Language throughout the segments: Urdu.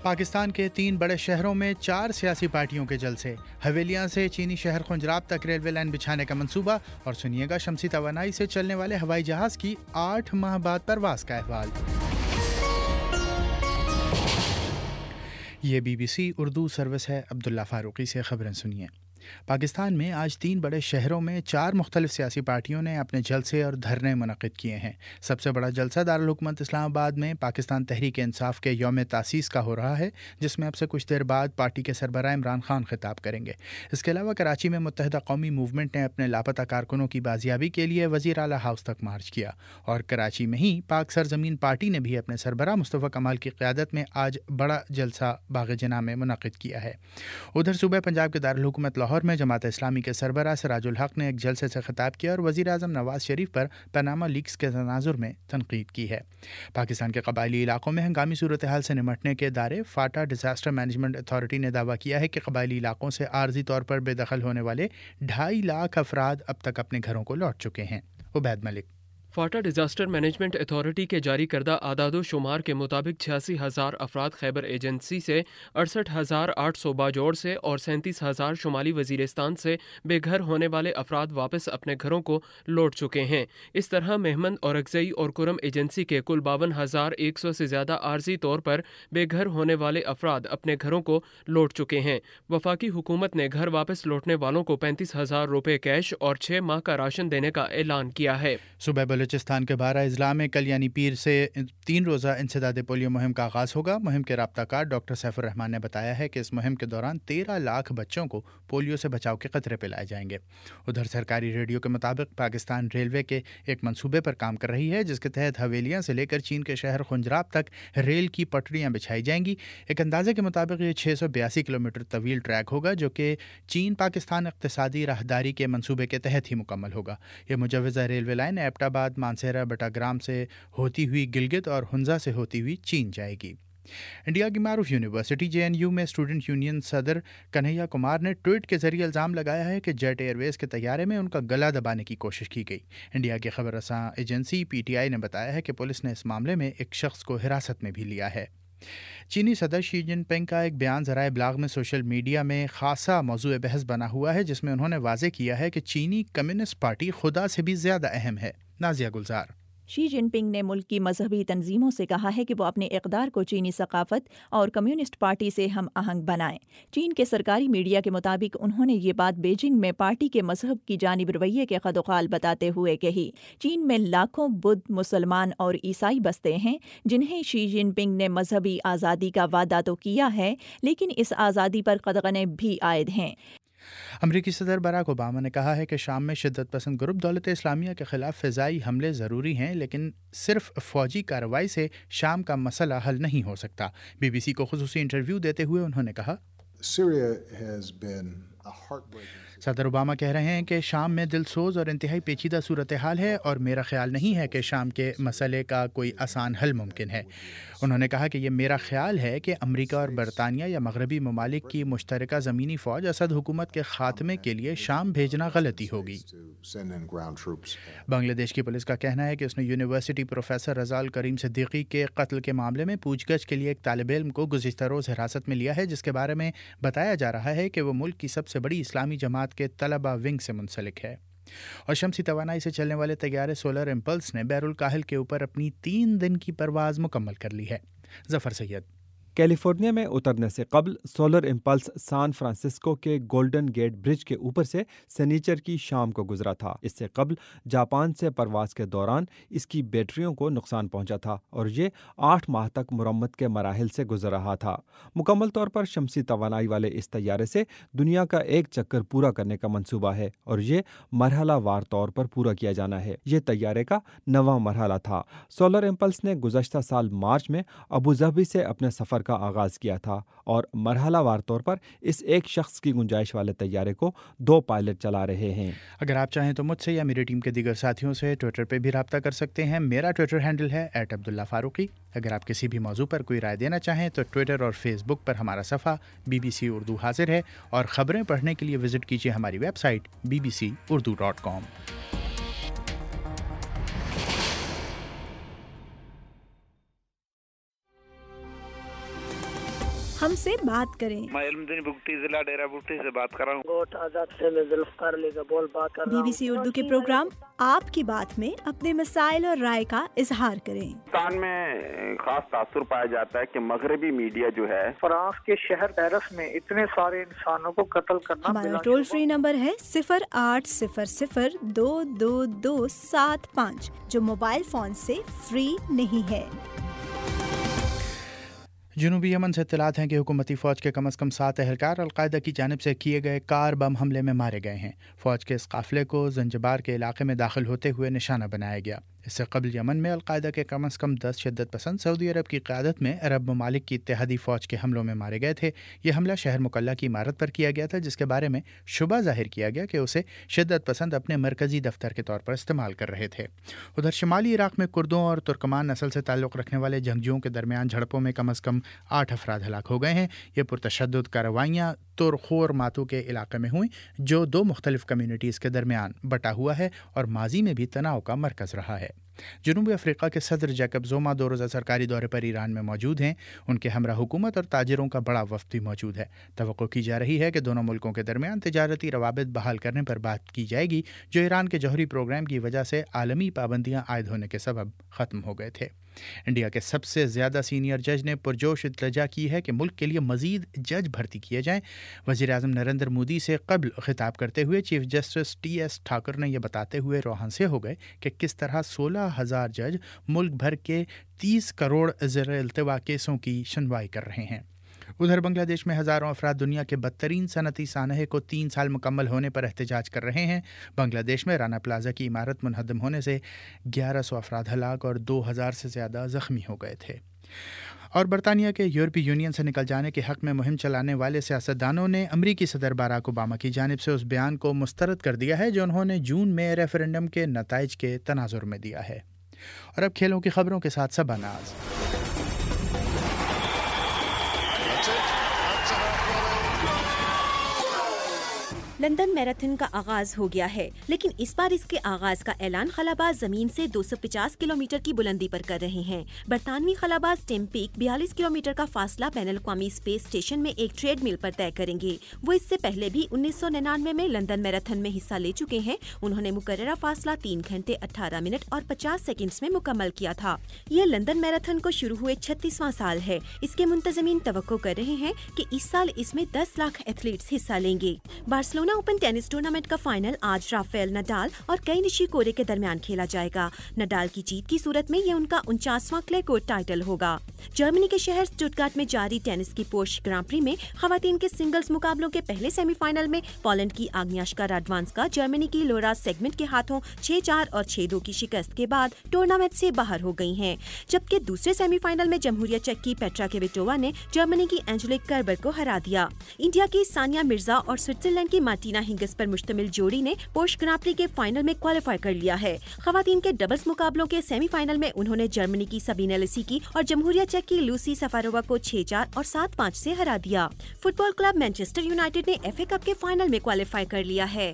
پاکستان کے 3 بڑے شہروں میں 4 سیاسی پارٹیوں کے جلسے، حویلیاں سے چینی شہر خنجراب تک ریلوے لائن بچھانے کا منصوبہ، اور سنیے گا شمسی توانائی سے چلنے والے ہوائی جہاز کی 8 ماہ بعد پرواز کا احوال۔ یہ BBC اردو سروس ہے۔ عبداللہ فاروقی سے خبریں سنیے۔ پاکستان میں آج 3 بڑے شہروں میں 4 مختلف سیاسی پارٹیوں نے اپنے جلسے اور دھرنے منعقد کیے ہیں۔ سب سے بڑا جلسہ دارالحکومت اسلام آباد میں پاکستان تحریک انصاف کے یوم تاسیس کا ہو رہا ہے، جس میں اب سے کچھ دیر بعد پارٹی کے سربراہ عمران خان خطاب کریں گے۔ اس کے علاوہ کراچی میں متحدہ قومی موومنٹ نے اپنے لاپتہ کارکنوں کی بازیابی کے لیے وزیر اعلیٰ ہاؤس تک مارچ کیا، اور کراچی میں ہی پاک سرزمین پارٹی نے بھی اپنے سربراہ مصطفیٰ کمال کی قیادت میں آج بڑا جلسہ باغ جناح میں منعقد کیا ہے۔ ادھر صوبہ پنجاب کے دارالحکومت لاہور میں جماعت اسلامی کے سربراہ سراج الحق نے ایک جلسے سے خطاب کیا اور وزیر اعظم نواز شریف پر پاناما لیکس کے تناظر میں تنقید کی ہے۔ پاکستان کے قبائلی علاقوں میں ہنگامی صورتحال سے نمٹنے کے ادارے فاٹا ڈیزاسٹر مینجمنٹ اتھارٹی نے دعویٰ کیا ہے کہ قبائلی علاقوں سے عارضی طور پر بے دخل ہونے والے 2.5 لاکھ افراد اب تک اپنے گھروں کو لوٹ چکے ہیں۔ Ubaid Malik. FATA disaster management authority کے جاری کردہ اعداد و شمار کے مطابق 86,000 افراد خیبر ایجنسی سے، 68,800 باجوڑ سے اور 37,000 شمالی وزیرستان سے بے گھر ہونے والے افراد واپس اپنے گھروں کو لوٹ چکے ہیں۔ اس طرح مہمند اور اکزئی اور کرم ایجنسی کے کل 52,100 سے زیادہ عارضی طور پر بے گھر ہونے والے افراد اپنے گھروں کو لوٹ چکے ہیں۔ وفاقی حکومت نے گھر واپس لوٹنے والوں کو 35,000 روپے کیش اور 6 ماہ کا راشن دینے کا اعلان کیا ہے۔ صوبہ بلوچستان کے 12 اضلاع میں کل یعنی پیر سے 3 روزہ انسداد پولیو مہم کا آغاز ہوگا۔ مہم کے رابطہ کار ڈاکٹر سیف الرحمان نے بتایا ہے کہ اس مہم کے دوران 13 لاکھ بچوں کو پولیو سے بچاؤ کے قطرے پلائے جائیں گے۔ ادھر سرکاری ریڈیو کے مطابق پاکستان ریلوے کے ایک منصوبے پر کام کر رہی ہے، جس کے تحت حویلیاں سے لے کر چین کے شہر خنجراب تک ریل کی پٹریاں بچھائی جائیں گی۔ ایک اندازے کے مطابق یہ 682 کلومیٹر طویل ٹریک ہوگا، جو کہ چین پاکستان اقتصادی راہداری کے منصوبے کے تحت ہی مکمل ہوگا۔ یہ مجوزہ ریلوے لائن ایبٹ آباد، مانسہرہ، بٹاگرام سے ہوتی ہوئی گلگت اور ہنزا سے ہوتی ہوئی چین جائے گی۔ انڈیا کی معروف یونیورسٹی JNU میں اسٹوڈنٹ یونین صدر کنہیا کمار نے ٹویٹ کے ذریعے الزام لگایا ہے کہ جیٹ ایئر ویز کے طیارے میں ان کا گلا دبانے کی کوشش کی گئی۔ انڈیا کی خبر رساں ایجنسی PTI نے بتایا ہے کہ پولیس نے اس معاملے میں ایک شخص کو حراست میں بھی لیا ہے۔ چینی صدر شی جن پنگ کا ایک بیان ذرائع ابلاغ میں سوشل میڈیا میں خاصا موضوع بحث بنا ہوا ہے، جس میں انہوں نے واضح کیا ہے کہ چینی کمیونسٹ پارٹی خدا سے بھی زیادہ اہم ہے۔ نازیہ گلزار۔ شی جن پنگ نے ملک کی مذہبی تنظیموں سے کہا ہے کہ وہ اپنے اقدار کو چینی ثقافت اور کمیونسٹ پارٹی سے ہم آہنگ بنائیں۔ چین کے سرکاری میڈیا کے مطابق انہوں نے یہ بات بیجنگ میں پارٹی کے مذہب کی جانب رویے کے خد و خال بتاتے ہوئے کہی۔ چین میں لاکھوں بدھ، مسلمان اور عیسائی بستے ہیں، جنہیں شی جن پنگ نے مذہبی آزادی کا وعدہ تو کیا ہے، لیکن اس آزادی پر قدغنیں بھی عائد ہیں۔ امریکی صدر براک اوباما نے کہا ہے کہ شام میں شدت پسند گروپ دولت اسلامیہ کے خلاف فضائی حملے ضروری ہیں، لیکن صرف فوجی کارروائی سے شام کا مسئلہ حل نہیں ہو سکتا۔ BBC کو خصوصی انٹرویو دیتے ہوئے انہوں نے کہا، صدر اوباما کہہ رہے ہیں کہ شام میں دلسوز اور انتہائی پیچیدہ صورتحال ہے، اور میرا خیال نہیں ہے کہ شام کے مسئلے کا کوئی آسان حل ممکن ہے۔ انہوں نے کہا کہ یہ میرا خیال ہے کہ امریکہ اور برطانیہ یا مغربی ممالک کی مشترکہ زمینی فوج اسد حکومت کے خاتمے کے لیے شام بھیجنا غلطی ہوگی۔ بنگلہ دیش کی پولیس کا کہنا ہے کہ اس نے یونیورسٹی پروفیسر رضا الکریم صدیقی کے قتل کے معاملے میں پوچھ گچھ کے لیے ایک طالب علم کو گزشتہ روز حراست میں لیا ہے، جس کے بارے میں بتایا جا رہا ہے کہ وہ ملک کی سب سے بڑی اسلامی جماعت کے طلبہ ونگ سے منسلک ہے۔ اور شمسی توانائی سے چلنے والے طیارے سولر امپلس نے بحر الکاہل کے اوپر اپنی 3 دن کی پرواز مکمل کر لی ہے۔ ظفر سید۔ کیلیفورنیا میں اترنے سے قبل سولر امپلس سان فرانسسکو کے گولڈن گیٹ برج کے اوپر سے سنیچر کی شام کو گزرا تھا۔ اس سے قبل جاپان سے پرواز کے دوران اس کی بیٹریوں کو نقصان پہنچا تھا اور یہ 8 ماہ تک مرمت کے مراحل سے گزر رہا تھا۔ مکمل طور پر شمسی توانائی والے اس طیارے سے دنیا کا ایک چکر پورا کرنے کا منصوبہ ہے اور یہ مرحلہ وار طور پر پورا کیا جانا ہے۔ یہ طیارے کا 9واں مرحلہ تھا۔ سولر امپلس نے گزشتہ سال مارچ میں ابوظہبی سے اپنے سفر کا آغاز کیا تھا اور مرحلہ وار طور پر اس ایک شخص کی گنجائش والے طیارے کو 2 پائلٹ چلا رہے ہیں۔ اگر آپ چاہیں تو مجھ سے یا میری ٹیم کے دیگر ساتھیوں سے ٹویٹر پہ بھی رابطہ کر سکتے ہیں۔ میرا ٹویٹر ہینڈل ہے @عبداللہ فاروقی۔ اگر آپ کسی بھی موضوع پر کوئی رائے دینا چاہیں تو ٹویٹر اور فیس بک پر ہمارا صفحہ BBC اردو حاضر ہے، اور خبریں پڑھنے کے لیے وزٹ کیجیے ہماری ویب سائٹ bbcurdu.com۔ ہم سے بات کریں۔ میں علمدین بگٹی ضلع ڈیرہ بگٹی سے بات کر رہا ہوں۔ گوٹ آزاد سے میں ذوالفقار علی کا بول بات کر رہا ہوں۔ BBC اردو کے پروگرام آپ کی بات میں اپنے مسائل اور رائے کا اظہار کریں۔ پاکستان میں خاص تاثر پایا جاتا ہے کہ مغربی میڈیا جو ہے فرانس کے شہر پیرس میں اتنے سارے انسانوں کو قتل کرنا۔ ہمارا ٹول فری نمبر ہے 0800-222-75 جو موبائل فون سے فری نہیں ہے۔ جنوبی یمن سے اطلاعات ہیں کہ حکومتی فوج کے کم از کم 7 اہلکار القاعدہ کی جانب سے کیے گئے کار بم حملے میں مارے گئے ہیں۔ فوج کے اس قافلے کو زنجبار کے علاقے میں داخل ہوتے ہوئے نشانہ بنایا گیا۔ اس سے قبل یمن میں القاعدہ کے کم از کم 10 شدت پسند سعودی عرب کی قیادت میں عرب ممالک کی اتحادی فوج کے حملوں میں مارے گئے تھے۔ یہ حملہ شہر مکلا کی عمارت پر کیا گیا تھا، جس کے بارے میں شبہ ظاہر کیا گیا کہ اسے شدت پسند اپنے مرکزی دفتر کے طور پر استعمال کر رہے تھے۔ ادھر شمالی عراق میں کردوں اور ترکمان نسل سے تعلق رکھنے والے جنگجوؤں کے درمیان جھڑپوں میں کم از کم 8 افراد ہلاک ہو گئے ہیں۔ یہ پرتشدد کارروائیاں ترخور ماتو کے علاقے میں ہوئیں، جو 2 مختلف کمیونٹیز کے درمیان بٹا ہوا ہے اور ماضی میں بھی تناؤ کا مرکز رہا ہے۔ جنوبی افریقہ کے صدر جیکب زوما 2 روزہ سرکاری دورے پر ایران میں موجود ہیں۔ ان کے ہمراہ حکومت اور تاجروں کا بڑا وفد بھی موجود ہے۔ توقع کی جا رہی ہے کہ دونوں ملکوں کے درمیان تجارتی روابط بحال کرنے پر بات کی جائے گی، جو ایران کے جوہری پروگرام کی وجہ سے عالمی پابندیاں عائد ہونے کے سبب ختم ہو گئے تھے۔ انڈیا کے سب سے زیادہ سینئر جج نے پرجوش التجا کی ہے کہ ملک کے لیے مزید جج بھرتی کیے جائیں۔ وزیر اعظم نریندر مودی سے قبل خطاب کرتے ہوئے چیف جسٹس TS ٹھاکر نے یہ بتاتے ہوئے روحان سے ہو گئے کہ کس طرح 16,000 جج ملک بھر کے 30 کروڑ زیر التوا کیسوں کی سنوائی کر رہے ہیں۔ ادھر بنگلہ دیش میں ہزاروں افراد دنیا کے بدترین صنعتی سانحے کو 3 سال مکمل ہونے پر احتجاج کر رہے ہیں۔ بنگلہ دیش میں رانا پلازا کی عمارت منہدم ہونے سے 1100 افراد ہلاک اور 2000 سے زیادہ زخمی ہو گئے تھے۔ اور برطانیہ کے یورپی یونین سے نکل جانے کے حق میں مہم چلانے والے سیاستدانوں نے امریکی صدر باراک اوباما کی جانب سے اس بیان کو مسترد کر دیا ہے جو انہوں نے جون میں ریفرنڈم کے نتائج کے تناظر میں دیا ہے۔ اور اب کھیلوں کی خبروں کے ساتھ صبا ناز۔ لندن میراتھن کا آغاز ہو گیا ہے، لیکن اس بار اس کے آغاز کا اعلان خلاباز زمین سے 250 کلومیٹر کی بلندی پر کر رہے ہیں۔ برطانوی خلاباز ٹیم پیک 42 کلومیٹر کا فاصلہ بین الاقوامی اسپیس اسٹیشن میں ایک ٹریڈ مل پر طے کریں گے۔ وہ اس سے پہلے بھی 1999 میں لندن میراتھن میں حصہ لے چکے ہیں۔ انہوں نے مقررہ فاصلہ 3 گھنٹے 18 منٹ اور 50 سیکنڈز میں مکمل کیا تھا۔ یہ لندن میراتھن کو شروع ہوئے 36واں سال ہے۔ اس کے منتظمین توقع کر رہے ہیں کہ اس سال اس میں 10 لاکھ ایتھلیٹس حصہ لیں گے۔ بارسلونا اوپن ٹینس ٹورنامنٹ کا فائنل آج رافیل نڈال اور کئی نشیکورے کے درمیان کھیلا جائے گا۔ نڈال کی جیت کی صورت میں یہ ان کا 49واں کلے کورٹ ٹائٹل ہوگا۔ جرمنی کے شہر اسٹٹگارٹ میں جاری ٹینس کی پورش گراں پری میں خواتین کے سنگلز مقابلوں کے پہلے سیمی فائنل میں پولینڈ کی آگنیاشکا راڈوانسکا جرمنی کی لورا سیگمنٹ کے ہاتھوں 6-4 اور 6-2 کی شکست کے بعد ٹورنامنٹ سے باہر ہو گئی ہیں، جبکہ دوسرے سیمی فائنل میں جمہوریہ چیک کی پیٹرا کویٹووا نے جرمنی کی اینجلک کربر کو ہرا دیا۔ انڈیا کی ثانیہ مرزا اور سوئٹزرلینڈ کی مارٹینا ہنگس پر مشتمل جوڑی نے پورش گراں پری کے فائنل میں کوالیفائی کر لیا ہے۔ خواتین کے ڈبلز مقابلوں کے سیمی فائنل میں انہوں نے جرمنی کی سبینہ لیسیکی اور جمہوریہ چیک کی لوسی سفارووا کو 6-4 اور 7-5 سے ہرا دیا۔ Football club Manchester United نے FA کپ کے فائنل میں کوالیفائی کر لیا ہے۔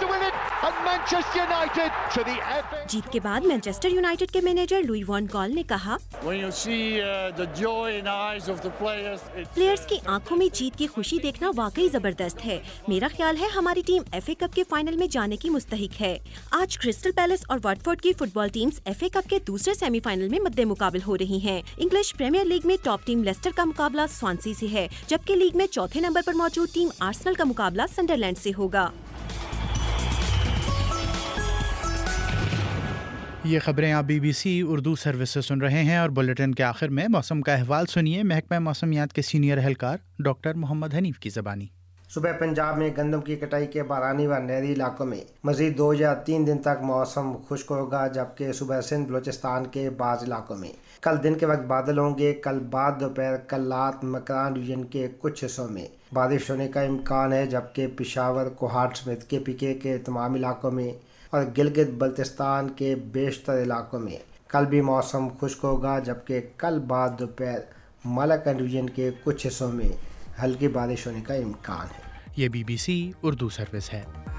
جیت کے بعد مانچسٹر یونائیٹڈ کے مینیجر لوئی وان گال نے کہا، پلیئرز کی آنکھوں میں جیت کی خوشی دیکھنا واقعی زبردست ہے۔ میرا خیال ہے ہماری ٹیم FA کپ کے فائنل میں جانے کی مستحق ہے۔ آج کرسٹل پیلس اور واٹفورڈ کی football teams FA cup کے دوسرے سیمی فائنل میں مد مقابل ہو رہی ہیں۔ انگلش پریمیئر لیگ میں ٹاپ ٹیم لیسٹر کا مقابلہ سوانسی سے ہے، جبکہ لیگ میں چوتھے نمبر پر موجود ٹیم آرسنل کا مقابلہ سنڈرلینڈ سے ہوگا۔ یہ خبریں آپ BBC اردو سروس سے سن رہے ہیں، اور بلیٹن کے آخر میں موسم کا احوال سنیے محکمہ موسمیات کے سینئر اہلکار ڈاکٹر محمد حنیف کی زبانی۔ صبح پنجاب میں گندم کی کٹائی کے بارانی و نہری علاقوں میں مزید 2 یا 3 دن تک موسم خشک ہوگا، جبکہ صبح سندھ بلوچستان کے بعض علاقوں میں کل دن کے وقت بادل ہوں گے۔ کل بعد دوپہر کلات مکران ریجن کے کچھ حصوں میں بارش ہونے کا امکان ہے، جبکہ پشاور، کوہاٹ سمیت KPK کے تمام علاقوں میں اور گلگت بلتستان کے بیشتر علاقوں میں کل بھی موسم خشک ہوگا، جبکہ کل بعد دوپہر مالاکنڈ ریجن کے کچھ حصوں میں ہلکی بارش ہونے کا امکان ہے۔ یہ BBC اردو سروس ہے۔